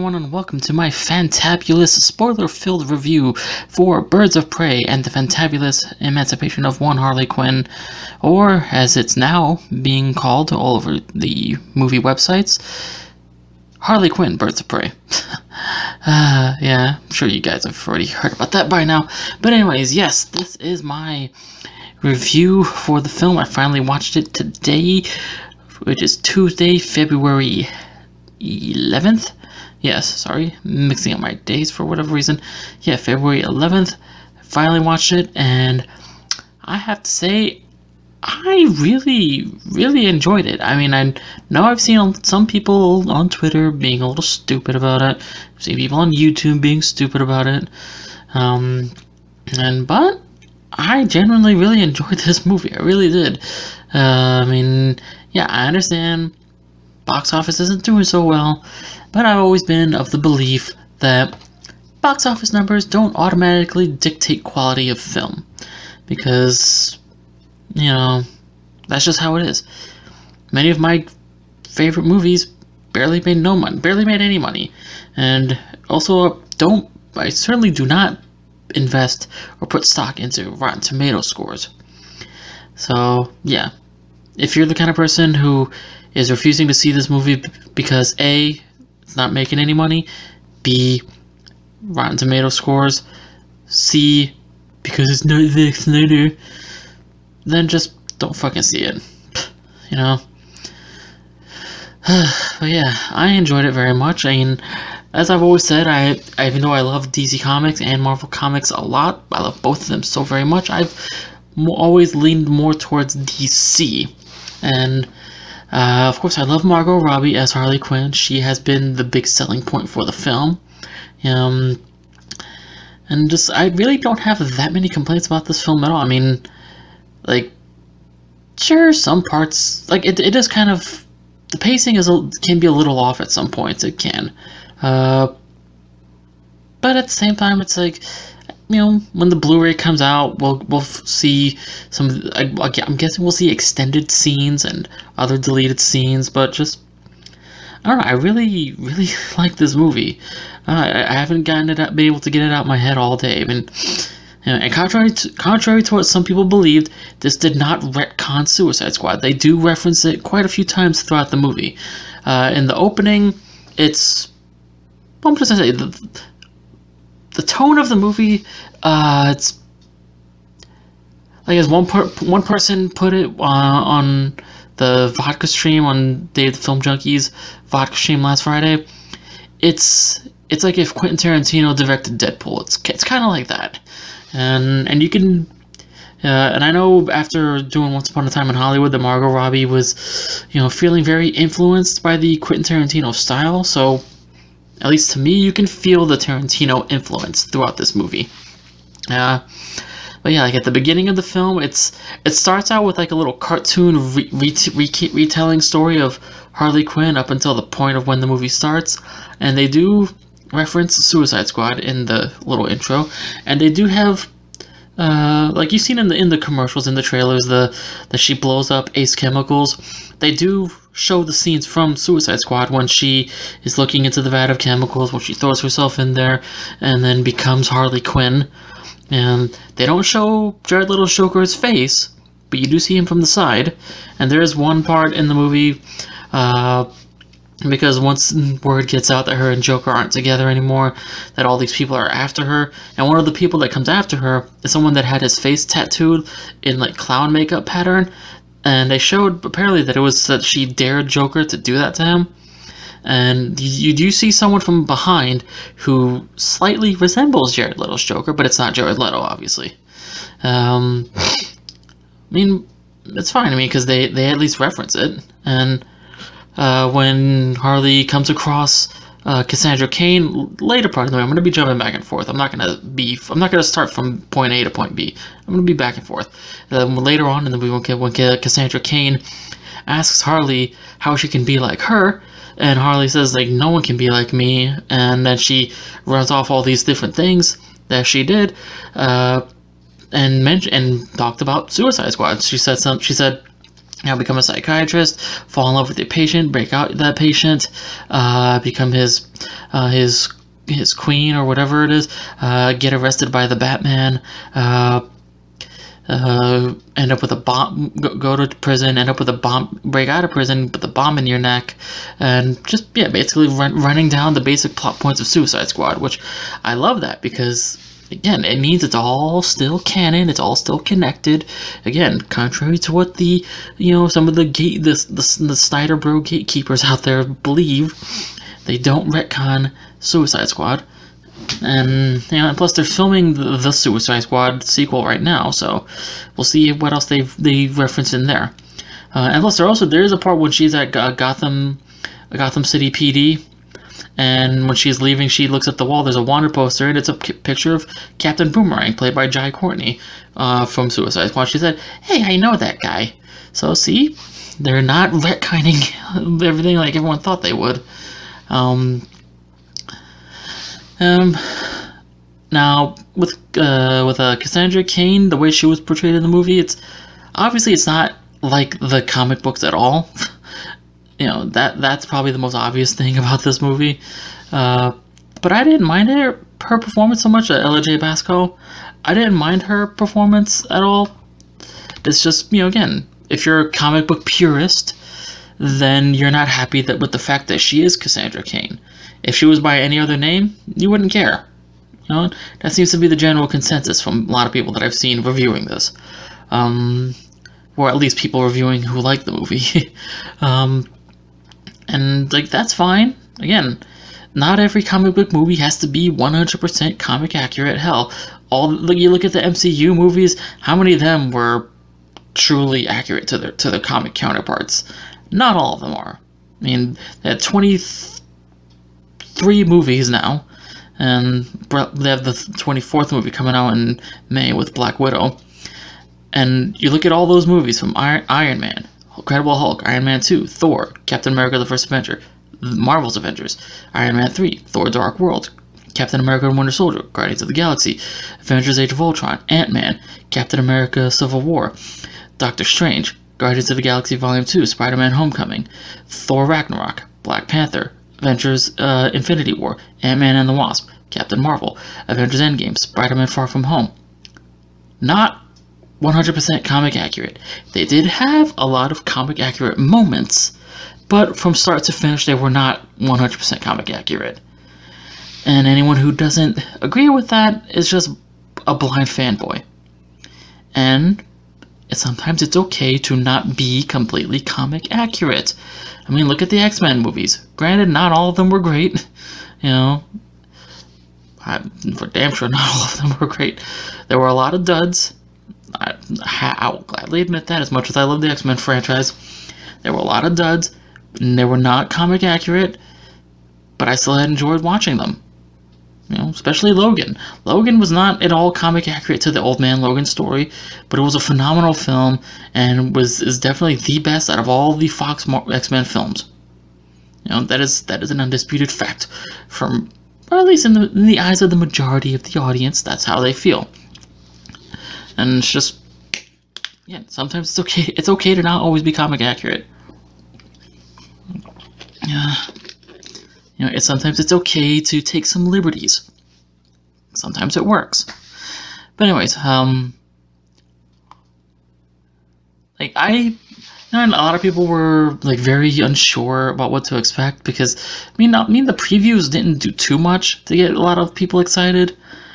everyone, and welcome to my fantabulous, spoiler-filled review for Birds of Prey and the Fantabulous Emancipation of One Harley Quinn, or as it's now being called all over the movie websites, Harley Quinn, Birds of Prey. Yeah, I'm sure you guys have already heard about that by now. But anyways, yes, this is my review for the film. I finally watched it today, which is Tuesday, February 11th. Yes, sorry, mixing up my days for whatever reason. Yeah, February 11th. Finally watched it, and I have to say, I really enjoyed it. I mean, I know I've seen some people on Twitter being a little stupid about it. I've seen people on YouTube being stupid about it. But I genuinely really enjoyed this movie. I really did. I mean, yeah, I understand box office isn't doing so well, but I've always been of the belief that box office numbers don't automatically dictate quality of film, because, you know, that's just how it is. Many of my favorite movies barely made any money, and also I certainly do not invest or put stock into Rotten Tomato scores. So yeah, if you're the kind of person who is refusing to see this movie because A, it's not making any money, B, Rotten Tomato scores, C, because it's not Zack Snyder, then just don't fucking see it, you know? But yeah, I enjoyed it very much. I mean, as I've always said, even though I love DC Comics and Marvel Comics a lot, I love both of them so very much, I've always leaned more towards DC. And of course, I love Margot Robbie as Harley Quinn. She has been the big selling point for the film. And just, I really don't have that many complaints about this film at all. I mean, like, sure, some parts, like, it is kind of, the pacing can be a little off at some points. It can. But at the same time, it's like, you know, when the Blu-ray comes out, we'll see some, I'm guessing we'll see extended scenes and other deleted scenes, but just, I don't know, I really like this movie. I haven't been able to get it out of my head all day. I mean, you know, and contrary to what some people believed, this did not retcon Suicide Squad. They do reference it quite a few times throughout the movie. In the opening, I'm just gonna say, the tone of the movie, it's like, as one person put it on the vodka stream on Dave the Film Junkies vodka stream last Friday. It's like if Quentin Tarantino directed Deadpool. It's kind of like that, and you can. And I know after doing Once Upon a Time in Hollywood that Margot Robbie was, you know, feeling very influenced by the Quentin Tarantino style. So, at least to me, you can feel the Tarantino influence throughout this movie. But yeah, like at the beginning of the film, it starts out with like a little cartoon retelling story of Harley Quinn up until the point of when the movie starts, and they do reference Suicide Squad in the little intro, and they do have, like you've seen in the commercials, in the trailers, that she blows up Ace Chemicals. They do show the scenes from Suicide Squad when she is looking into the vat of chemicals, when she throws herself in there and then becomes Harley Quinn. And they don't show Jared Leto's Joker's face, but you do see him from the side. And there is one part in the movie, because once word gets out that her and Joker aren't together anymore, that all these people are after her, and one of the people that comes after her is someone that had his face tattooed in like clown makeup pattern, and they showed apparently that it was that she dared Joker to do that to him. And you do see someone from behind who slightly resembles Jared Leto's Joker, but it's not Jared Leto, obviously. I mean, it's fine, I mean, because they at least reference it. And when Harley comes across Cassandra Cain, later part of the way, I'm going to be jumping back and forth. I'm not going to start from point A to point B. I'm going to be back and forth. Later on in the movie, when Cassandra Cain asks Harley how she can be like her, and Harley says, like, no one can be like me, and then she runs off all these different things that she did, and talked about Suicide Squad. She said become a psychiatrist, fall in love with your patient, break out that patient, become his queen or whatever it is, get arrested by the Batman, end up with a bomb, go to prison, end up with a bomb, break out of prison with a bomb in your neck, and just, yeah, basically running down the basic plot points of Suicide Squad, which I love that because, again, it means it's all still canon, it's all still connected. Again, contrary to what the, some of the Snyder Bro gatekeepers out there believe, they don't retcon Suicide Squad. And and plus they're filming the Suicide Squad sequel right now, so we'll see what else they reference in there. And plus there is a part when she's at Gotham City PD, and when she's leaving, she looks at the wall. There's a wanted poster, and it's a picture of Captain Boomerang, played by Jai Courtney from Suicide Squad. She said, "Hey, I know that guy." So see, they're not retconning everything like everyone thought they would. Now with Cassandra Cain, the way she was portrayed in the movie, it's not like the comic books at all. That's probably the most obvious thing about this movie. But I didn't mind her performance so much. LJ Basco, I didn't mind her performance at all. It's just, again, if you're a comic book purist, then you're not happy with the fact that she is Cassandra Cain. If she was by any other name, you wouldn't care. That seems to be the general consensus from a lot of people that I've seen reviewing this. Or at least people reviewing who like the movie. And, that's fine. Again, not every comic book movie has to be 100% comic accurate. Hell, you look at the MCU movies, how many of them were truly accurate to their comic counterparts? Not all of them are. I mean, they had 23 movies now, and they have the 24th movie coming out in May with Black Widow. And you look at all those movies from Iron Man, Incredible Hulk, Iron Man 2, Thor, Captain America the First Avenger, Marvel's Avengers, Iron Man 3, Thor Dark World, Captain America and Winter Soldier, Guardians of the Galaxy, Avengers Age of Ultron, Ant-Man, Captain America Civil War, Doctor Strange, Guardians of the Galaxy Volume 2, Spider-Man Homecoming, Thor Ragnarok, Black Panther, Avengers Infinity War, Ant-Man and the Wasp, Captain Marvel, Avengers Endgame, Spider-Man Far From Home. Not 100% comic accurate. They did have a lot of comic accurate moments, but from start to finish they were not 100% comic accurate. And anyone who doesn't agree with that is just a blind fanboy. And sometimes it's okay to not be completely comic accurate. I mean, look at the X-Men movies. Granted, not all of them were great. For damn sure not all of them were great. There were a lot of duds. I'll gladly admit that, as much as I love the X-Men franchise. There were a lot of duds, and they were not comic accurate, but I still had enjoyed watching them. Especially Logan. Logan was not at all comic accurate to the Old Man Logan story, but it was a phenomenal film, and is definitely the best out of all the Fox X-Men films. That is an undisputed fact, or at least in the eyes of the majority of the audience. That's how they feel. And it's just, sometimes it's okay. It's okay to not always be comic accurate. Sometimes it's okay to take some liberties. Sometimes it works. But anyways, a lot of people were very unsure about what to expect because the previews didn't do too much to get a lot of people excited.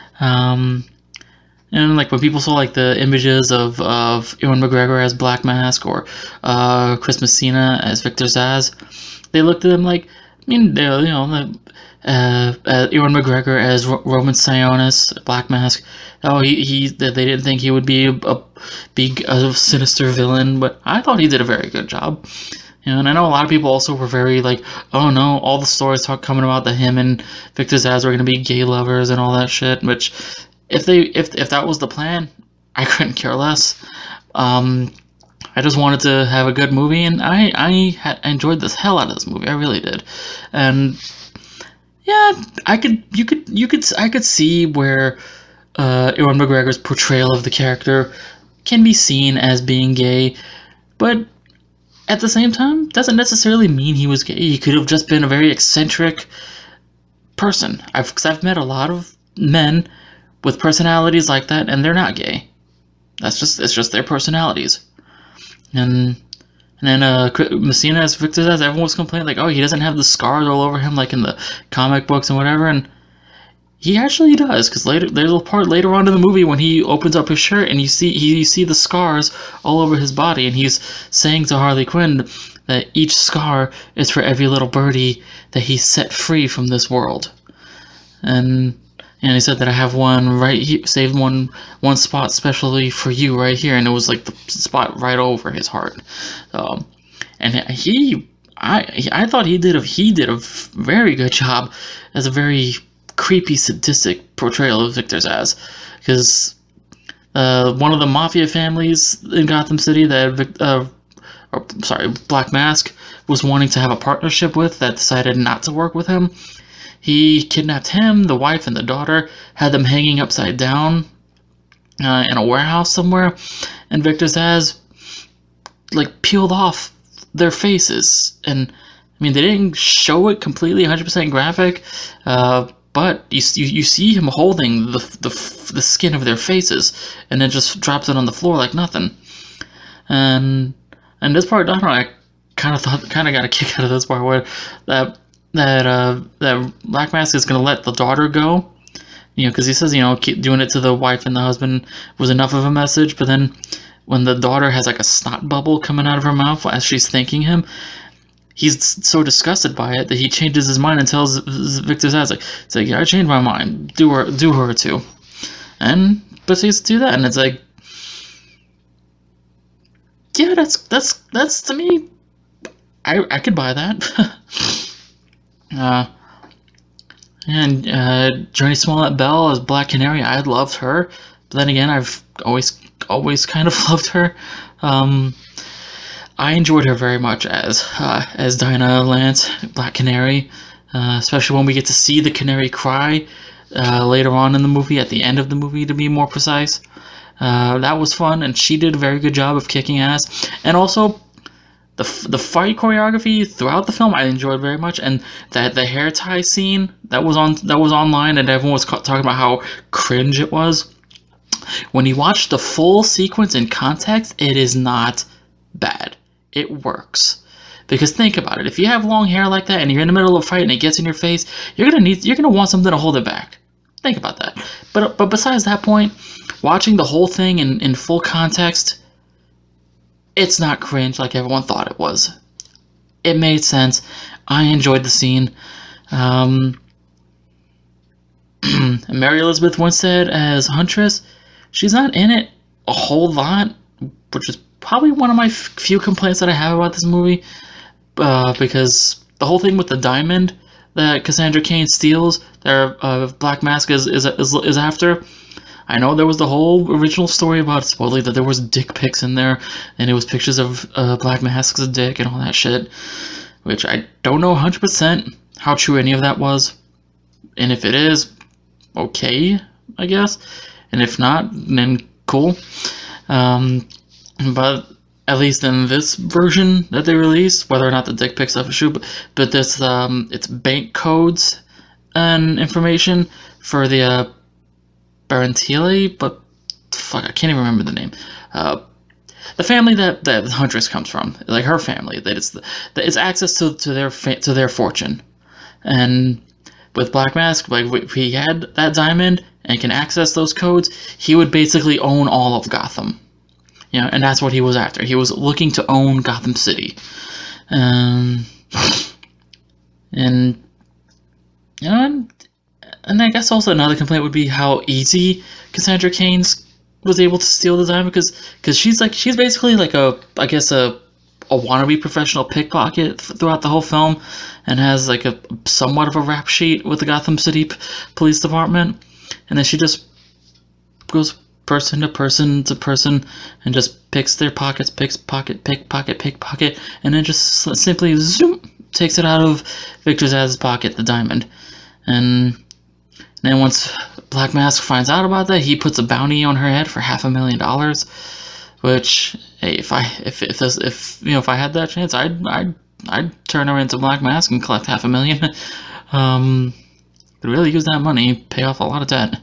And when people saw the images of Ewan McGregor as Black Mask or Chris Messina as Victor Zsasz, they looked at him Ewan McGregor as Roman Sionis, Black Mask. Oh, they didn't think he would be a sinister villain, but I thought he did a very good job. And I know a lot of people also were very oh no, all the stories coming about that him and Victor Zsasz were going to be gay lovers and all that shit, which if that was the plan, I couldn't care less. I just wanted to have a good movie, and I enjoyed the hell out of this movie. I really did. And yeah, I could see where Ewan McGregor's portrayal of the character can be seen as being gay, but at the same time, doesn't necessarily mean he was gay. He could have just been a very eccentric person. Because I've met a lot of men with personalities like that, and they're not gay. It's just their personalities. And then Messina as Victor says, everyone was complaining like, oh, he doesn't have the scars all over him like in the comic books and whatever, and he actually does, because there's a part later on in the movie when he opens up his shirt and you see the scars all over his body, and he's saying to Harley Quinn that each scar is for every little birdie that he set free from this world. And he said that I have one right here, saved one spot specially for you right here, and it was like the spot right over his heart. And I thought he did a very good job as a very creepy, sadistic portrayal of Victor Zsasz, because one of the mafia families in Gotham City that Black Mask was wanting to have a partnership with that decided not to work with him. He kidnapped him, the wife, and the daughter, had them hanging upside down in a warehouse somewhere, and Victor Zsasz like peeled off their faces. And I mean, they didn't show it completely 100% graphic, but you see him holding the skin of their faces, and then just drops it on the floor like nothing. And this part, I don't know, I kind of got a kick out of this part where that Black Mask is gonna let the daughter go, because he says, keep doing it to the wife and the husband was enough of a message. But then when the daughter has like a snot bubble coming out of her mouth as she's thanking him, he's so disgusted by it that he changes his mind and tells Victor Zsasz, like, yeah, I changed my mind. Do her too, and proceeds to do that. And it's like, yeah, that's to me, I could buy that. And Jurnee Smollett-Bell as Black Canary, I loved her, but then again, I've always kind of loved her. I enjoyed her very much as Dinah Lance, Black Canary, especially when we get to see the canary cry later on in the movie, at the end of the movie to be more precise. That was fun, and she did a very good job of kicking ass. And also, the fight choreography throughout the film I enjoyed very much, and the hair tie scene that was online, and everyone was talking about how cringe it was. When you watch the full sequence in context, it is not bad. It works. Because think about it, if you have long hair like that and you're in the middle of a fight and it gets in your face, you're gonna want something to hold it back. Think about that. But besides that point, watching the whole thing in full context, it's not cringe like everyone thought it was. It made sense. I enjoyed the scene. Mary Elizabeth Winstead as Huntress, she's not in it a whole lot, which is probably one of my few complaints that I have about this movie, because the whole thing with the diamond that Cassandra Cain steals, that Black Mask is after. I know there was the whole original story about supposedly that there was dick pics in there, and it was pictures of Black Mask's dick and all that shit, which I don't know 100% how true any of that was, and if it is, okay, I guess, and if not, then cool. But at least in this version that they released, whether or not the dick pics are true, but this it's bank codes and information for the Barentile, but fuck, I can't even remember the name. The family that Huntress comes from, like her family, that it's access to their fortune. And with Black Mask, like if he had that diamond and can access those codes, he would basically own all of Gotham. And that's what he was after. He was looking to own Gotham City. And I guess also another complaint would be how easy Cassandra Cain was able to steal the diamond, because she's basically like a wannabe professional pickpocket throughout the whole film, and has like a somewhat of a rap sheet with the Gotham City Police Department, and then she just goes person to person to person and just picks their pockets, pickpocket, and then just simply zoom takes it out of Victor Zsasz's pocket, the diamond. And then once Black Mask finds out about that, he puts a bounty on her head for $500,000, which hey, if I had that chance, I'd turn her into Black Mask and collect $500,000. Could really use that money, pay off a lot of debt.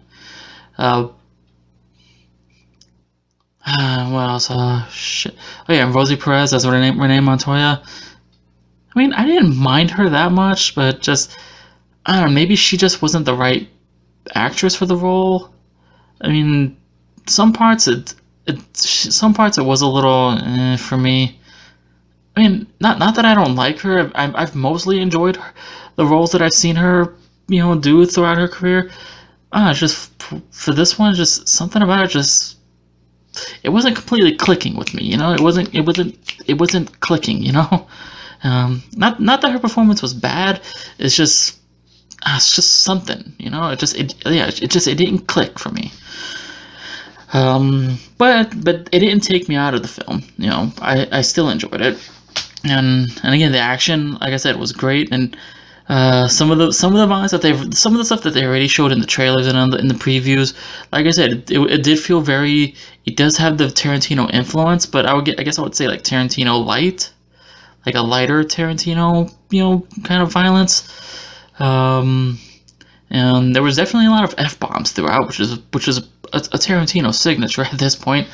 What else? Shit. Oh yeah, Rosie Perez as Renee Montoya. I mean, I didn't mind her that much, but just I don't know. Maybe she just wasn't the right actress for the role. I mean, some parts it was a little for me. I mean, not that I don't like her. I've mostly enjoyed the roles that I've seen her, do throughout her career. Just for this one, just something about it just it wasn't completely clicking with me. It wasn't clicking. Not that her performance was bad. It's just something. It didn't click for me. But it didn't take me out of the film. I still enjoyed it. And again, the action, like I said, was great, and some of the violence some of the stuff that they already showed in the trailers and in the previews, like I said, it did feel very. It does have the Tarantino influence, but I guess I would say like Tarantino light, like a lighter Tarantino, kind of violence. And there was definitely a lot of F-bombs throughout, which is a Tarantino signature at this point.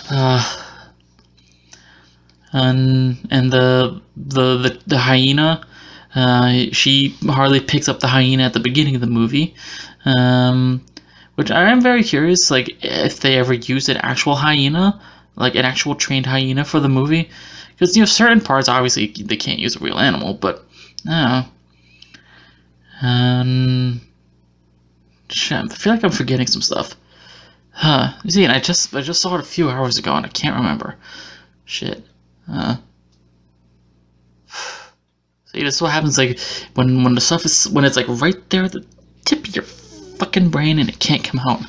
And the hyena, Harley picks up the hyena at the beginning of the movie, which I am very curious, like if they ever used an actual hyena, like an actual trained hyena for the movie, because certain parts obviously they can't use a real animal, but I feel like I'm forgetting some stuff. You see, and I just saw it a few hours ago and I can't remember. Shit. See, this is what happens, like when the stuff is it's like right there at the tip of your fucking brain and it can't come out.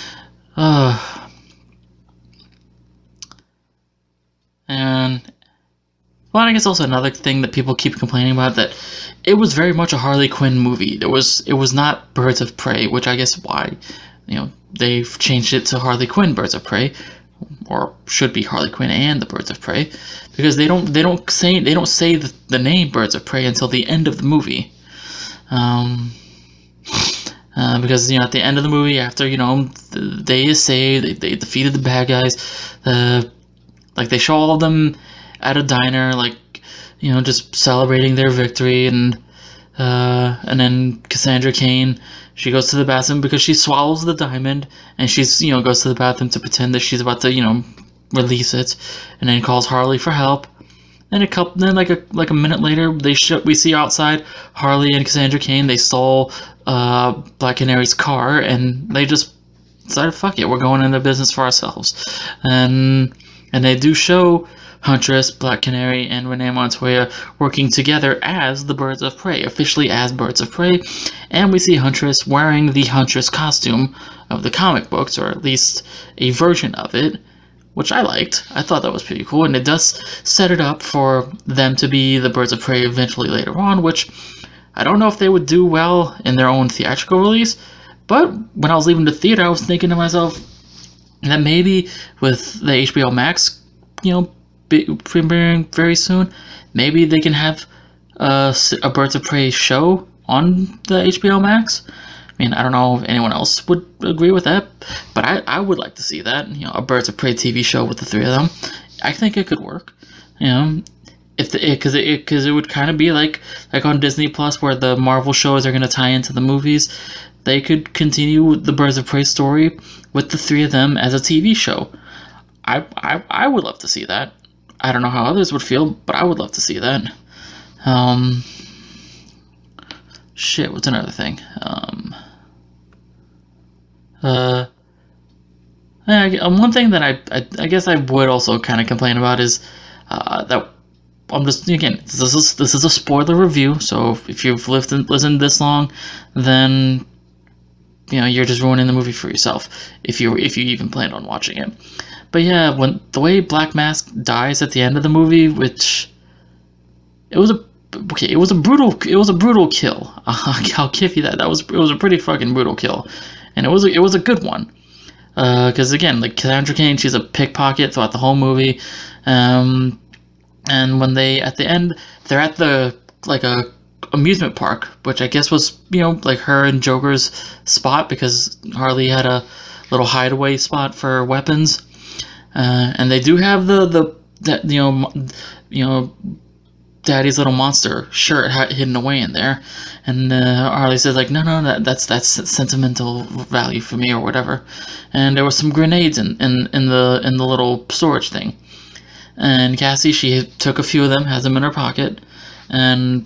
And well, I guess also another thing that people keep complaining about, that it was very much a Harley Quinn movie. It was not Birds of Prey, which I guess why they've changed it to Harley Quinn Birds of Prey, or should be Harley Quinn and the Birds of Prey, because they don't say the name Birds of Prey until the end of the movie. Because at the end of the movie, after the day is saved, they defeated the bad guys. Like they show all of them at a diner, like just celebrating their victory, and then Cassandra Cain, she goes to the bathroom because she swallows the diamond, and she's goes to the bathroom to pretend that she's about to release it, and then calls Harley for help. Then like a minute later, we see outside Harley and Cassandra Cain. They stole Black Canary's car, and they just decided, fuck it, we're going into business for ourselves. And they do show Huntress, Black Canary, and Renee Montoya working together as the Birds of Prey, officially as Birds of Prey, and we see Huntress wearing the Huntress costume of the comic books, or at least a version of it, which I liked. I thought that was pretty cool, and it does set it up for them to be the Birds of Prey eventually later on, which I don't know if they would do well in their own theatrical release, but when I was leaving the theater, I was thinking to myself that maybe with the HBO Max, premiering very soon, maybe they can have a Birds of Prey show on the HBO Max. I mean, I don't know if anyone else would agree with that, but I would like to see that. A Birds of Prey TV show with the three of them. I think it could work. Because it would kind of be like on Disney Plus, where the Marvel shows are going to tie into the movies. They could continue the Birds of Prey story with the three of them as a TV show. I would love to see that. I don't know how others would feel, but I would love to see that. Shit, what's another thing? One thing that I guess I would also kind of complain about is that I'm just, again, this is a spoiler review, so if you've listened this long, then you're just ruining the movie for yourself if you even planned on watching it. But yeah, when the way Black Mask dies at the end of the movie, which it was a brutal kill. I'll give you that. It was a pretty fucking brutal kill, and it was a good one. Because again, like Cassandra Cain, she's a pickpocket throughout the whole movie, And when they at the end, they're at the like a amusement park, which I guess was like her and Joker's spot because Harley had a little hideaway spot for weapons, and they do have that Daddy's Little Monster shirt hidden away in there, and Harley says like, no, that's sentimental value for me or whatever, and there was some grenades in the little storage thing, and Cassie, she took a few of them, has them in her pocket, and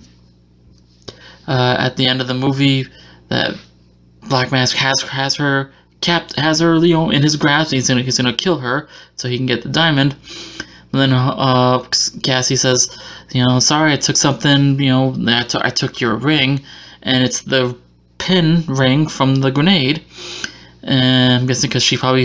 at the end of the movie, that Black Mask has her in his grasp. He's gonna kill her so he can get the diamond. And then Cassie says, sorry, I took something, I took your ring, and it's the pin ring from the grenade. And I'm guessing because she probably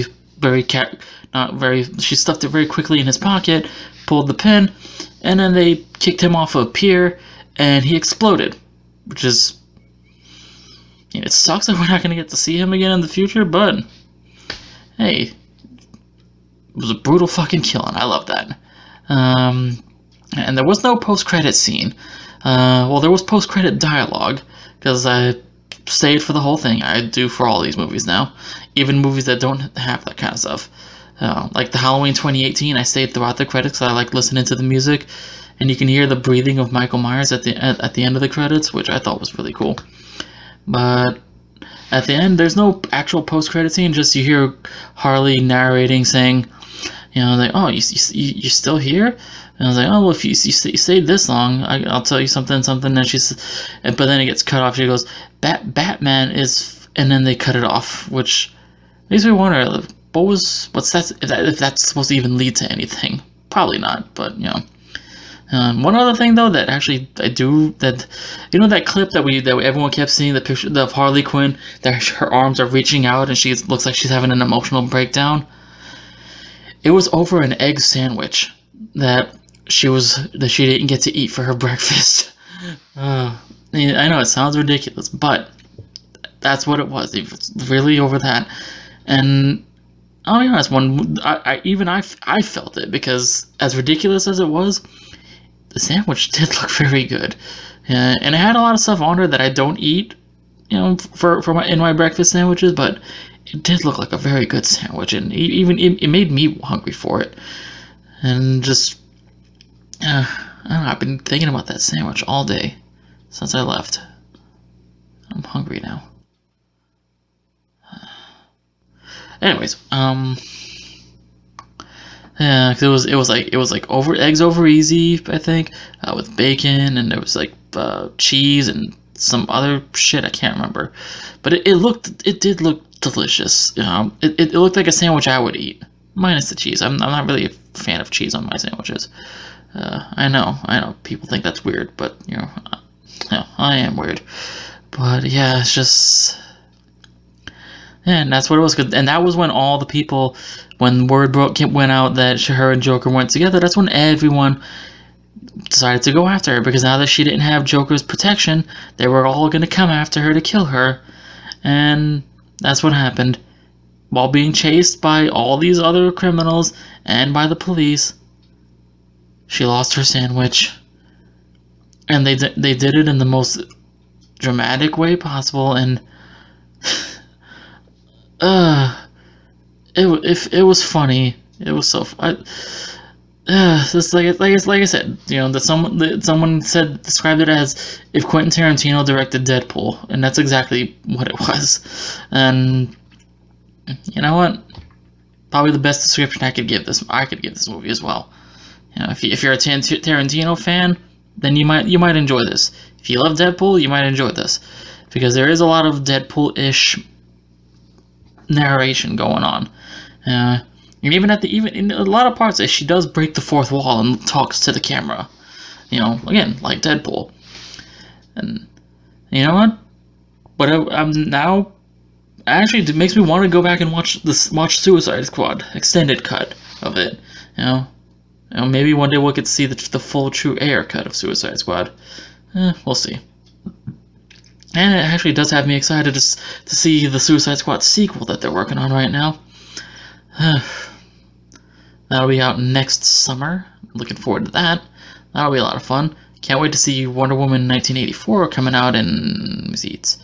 she stuffed it very quickly in his pocket, pulled the pin, and then they kicked him off a pier, and he exploded, which is, it sucks that we're not going to get to see him again in the future, but hey, it was a brutal fucking killing. I love that. And there was no post-credit scene. Well, there was post-credit dialogue, because I stayed for the whole thing. I do for all these movies now, even movies that don't have that kind of stuff. Like the Halloween 2018, I stayed throughout the credits because I like listening to the music, and you can hear the breathing of Michael Myers at the end of the credits, which I thought was really cool. But at the end, there's no actual post-credit scene, just you hear Harley narrating, saying, like, oh, you're still here? And I was like, oh, well, if you stayed this long, I'll tell you something. And but then it gets cut off. She goes, Batman is, and then they cut it off, which makes me wonder, what's that, if that's supposed to even lead to anything? Probably not, but, one other thing though that actually I do, that that clip that everyone kept seeing, the picture of Harley Quinn, that her arms are reaching out and she looks like she's having an emotional breakdown. It was over an egg sandwich that she didn't get to eat for her breakfast. I know it sounds ridiculous, but that's what it was. It was really over that, and I'll be honest, I felt it, because as ridiculous as it was, the sandwich did look very good, and it had a lot of stuff on it that I don't eat, in my breakfast sandwiches, but it did look like a very good sandwich, and it made me hungry for it, and just I don't know, I've been thinking about that sandwich all day since I left. I'm hungry now. Anyways, yeah, 'cause it was like eggs over easy, I think, with bacon, and there was like cheese and some other shit I can't remember, but it did look delicious. It looked like a sandwich I would eat, minus the cheese. I'm not really a fan of cheese on my sandwiches. I know people think that's weird, but I am weird. But yeah, it's just. Yeah, and that's what it was. And that was when all the people, when word went out that her and Joker went together, that's when everyone decided to go after her, because now that she didn't have Joker's protection, they were all going to come after her to kill her. And that's what happened. While being chased by all these other criminals and by the police, she lost her sandwich. And they did it in the most dramatic way possible, and it was funny. It was so just like I said, that someone described it as if Quentin Tarantino directed Deadpool, and that's exactly what it was. And you know what? Probably the best description I could give this movie as well. If you're a Tarantino fan, then you might enjoy this. If you love Deadpool, you might enjoy this, because there is a lot of Deadpool-ish narration going on, and even in a lot of parts, she does break the fourth wall and talks to the camera, again, like Deadpool. And you know what? But I'm now, actually, it makes me want to go back and watch Suicide Squad extended cut of it. Maybe one day we'll get to see the full true air cut of Suicide Squad. We'll see. And it actually does have me excited to see the Suicide Squad sequel that they're working on right now. That'll be out next summer. Looking forward to that. That'll be a lot of fun. Can't wait to see Wonder Woman 1984 coming out in, let me see, it's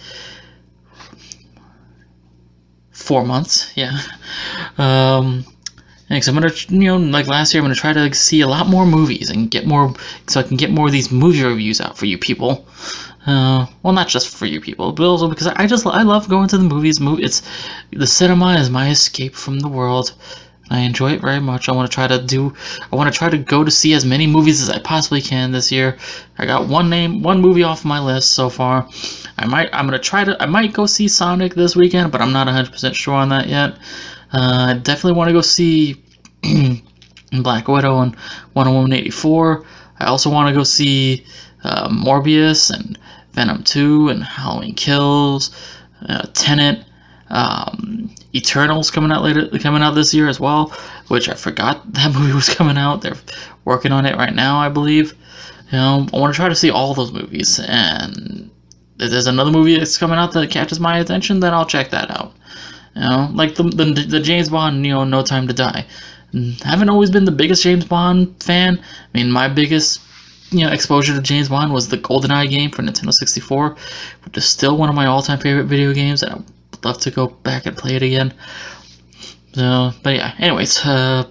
4 months, yeah. Because I'm gonna, like last year, I'm gonna try to see a lot more movies and get more, so I can get more of these movie reviews out for you people. Well, not just for you people, but also because I love going to the movies. The cinema is my escape from the world. I enjoy it very much. I want to try to go to see as many movies as I possibly can this year. I got one movie off my list so far. I might go see Sonic this weekend, but I'm not 100% sure on that yet. I definitely want to go see Black Widow and Wonder Woman 84. I also want to go see Morbius and Venom 2 and Halloween Kills, Tenet, Eternals coming out this year as well, which I forgot that movie was coming out. They're working on it right now, I believe. I want to try to see all those movies, and if there's another movie that's coming out that catches my attention, then I'll check that out. Like the James Bond, No Time to Die. Haven't always been the biggest James Bond fan. I mean, my biggest exposure to James Bond was the GoldenEye game for Nintendo 64, which is still one of my all-time favorite video games, and I would love to go back and play it again. So, but yeah, anyways, would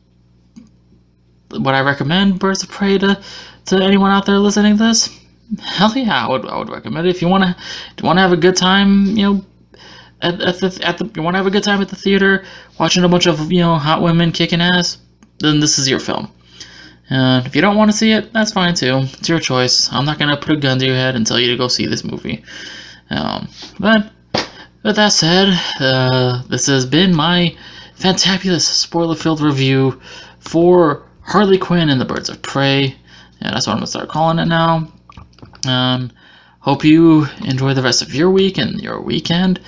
I recommend Birds of Prey to anyone out there listening to this? Hell yeah, I would recommend it. If you wanna have a good time, you want to have a good time at the theater, watching a bunch of hot women kicking ass, then this is your film. If you don't want to see it, that's fine too. It's your choice. I'm not gonna put a gun to your head and tell you to go see this movie. But with that said, this has been my fantabulous spoiler-filled review for Harley Quinn and the Birds of Prey. Yeah, that's what I'm gonna start calling it now. Hope you enjoy the rest of your week and your weekend.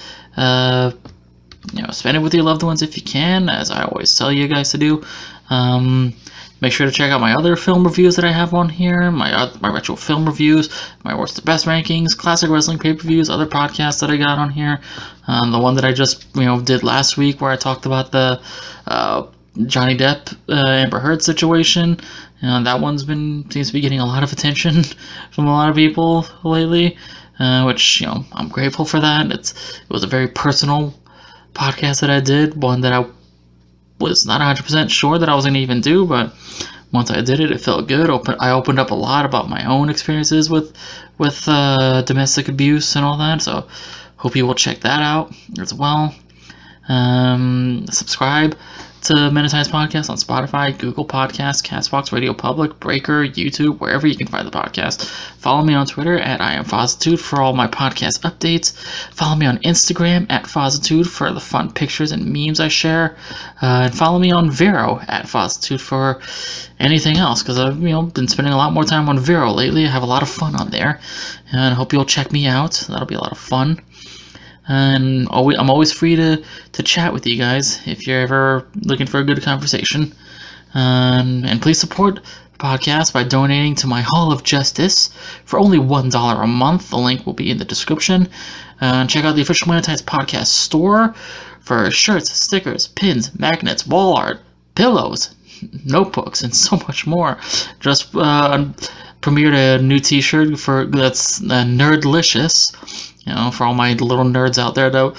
Spend it with your loved ones if you can, as I always tell you guys to do. Make sure to check out my other film reviews that I have on here, my retro film reviews, my worst to best rankings, classic wrestling pay-per-views, other podcasts that I got on here. The one that I just did last week where I talked about the Johnny Depp Amber Heard situation. That one's seems to be getting a lot of attention from a lot of people lately, which I'm grateful for that. It was a very personal podcast that I did, one that I was not 100% sure that I was going to even do, but once I did it, it felt good. I opened up a lot about my own experiences with domestic abuse and all that, so hope you will check that out as well. Subscribe to Men in Tights Podcast on Spotify, Google Podcasts, Castbox, Radio Public, Breaker, YouTube, wherever you can find the podcast. Follow me on Twitter at IamFozitude for all my podcast updates. Follow me on Instagram at Fozitude for the fun pictures and memes I share. And follow me on Vero at Fozitude for anything else, because I've been spending a lot more time on Vero lately. I have a lot of fun on there, and I hope you'll check me out. That'll be a lot of fun. And I'm always free to chat with you guys if you're ever looking for a good conversation. And please support the podcast by donating to my Hall of Justice for only $1 a month. The link will be in the description. And check out the official Men in Tights Podcast store for shirts, stickers, pins, magnets, wall art, pillows, notebooks, and so much more. Just premiered a new t-shirt that's Nerdlicious. For all my little nerds out there that,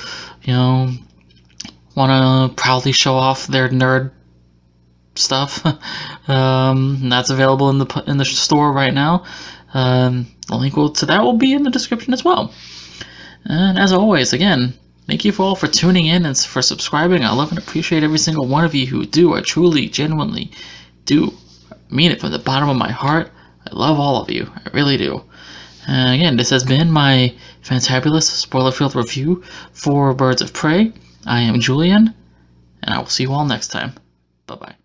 want to proudly show off their nerd stuff. That's available in the store right now. The link to that will be in the description as well. And as always, again, thank you all for tuning in and for subscribing. I love and appreciate every single one of you who do. I truly, genuinely do mean it from the bottom of my heart. I love all of you. I really do. Again, this has been my fantabulous spoiler-filled review for Birds of Prey. I am Julian, and I will see you all next time. Bye-bye.